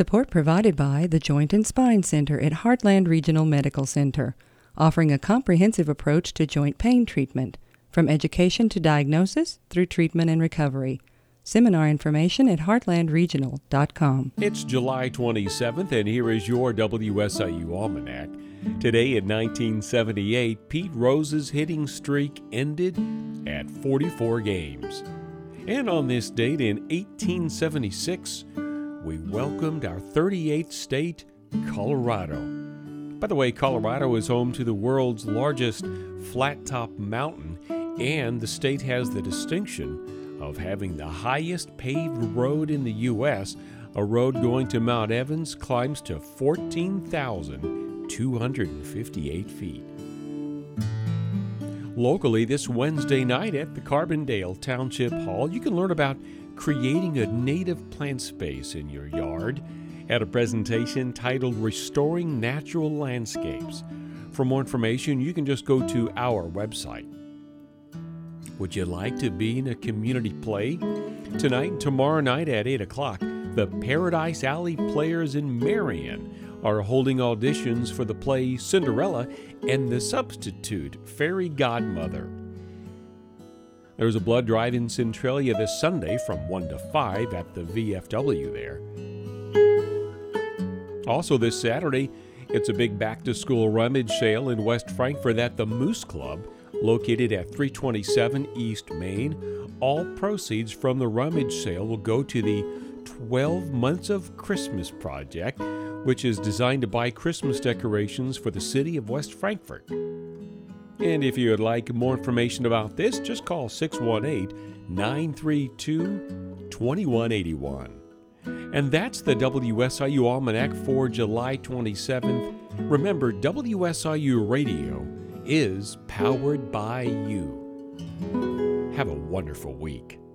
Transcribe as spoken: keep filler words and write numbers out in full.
Support provided by the Joint and Spine Center at Heartland Regional Medical Center, offering a comprehensive approach to joint pain treatment, from education to diagnosis through treatment and recovery. Seminar information at heartland regional dot com. It's July twenty-seventh, and here is your W S I U Almanac. Today in nineteen seventy-eight, Pete Rose's hitting streak ended at forty-four games. And on this date in eighteen seventy-six, we welcomed our thirty-eighth state, Colorado. By the way, Colorado is home to the world's largest flat-top mountain, and the state has the distinction of having the highest paved road in the U S A road going to Mount Evans climbs to fourteen thousand two hundred fifty-eight feet. Locally, this Wednesday night at the Carbondale Township Hall, you can learn about creating a native plant space in your yard at a presentation titled Restoring Natural Landscapes. For more information, you can just go to our website. Would you like to be in a community play? Tonight and tomorrow night at eight o'clock, the Paradise Alley Players in Marion are holding auditions for the play Cinderella and the Substitute Fairy Godmother. There's a blood drive in Centralia this Sunday from one to five at the V F W there. Also this Saturday, it's a big back-to-school rummage sale in West Frankfort at the Moose Club, located at three twenty-seven East Main. All proceeds from the rummage sale will go to the twelve Months of Christmas project, which is designed to buy Christmas decorations for the city of West Frankfort. And if you would like more information about this, just call six one eight, nine three two, two one eight one. And that's the W S I U Almanac for July twenty-seventh. Remember, W S I U Radio is powered by you. Have a wonderful week.